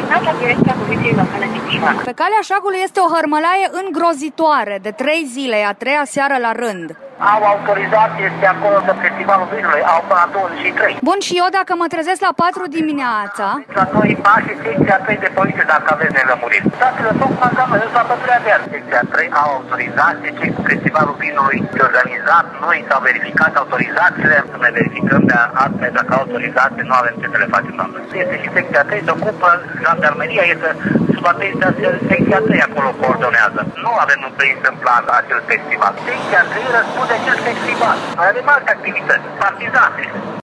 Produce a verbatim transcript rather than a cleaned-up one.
sunat la direcția Poliției Locale din Chișinău. Pe calea Șagului este o hărmălaie îngrozitoare de trei zile, a treia seară la rând. Au autorizație, este acolo de Festivalul Vinului, au până la douăzeci și trei. Bun, și eu dacă mă trezesc la patru dimineața... La noi pași, secția trei de poliție, dacă aveți nelămuriri. Datele tocmai la noi, la Pădurea Verde. Secția trei au autorizație, cei cu Festivalul Vinului de organizat, noi s-au verificat autorizațiile, să ne verificăm de astfel dacă au autorizație, nu avem ce să le facem. Este și secția trei, se ocupă, jandarmeria este sub atenția secția trei, acolo coordonează. Nu avem prins în plan acel festival. Secția trei răspunde acest festival. Noi avem alte activități, partizate.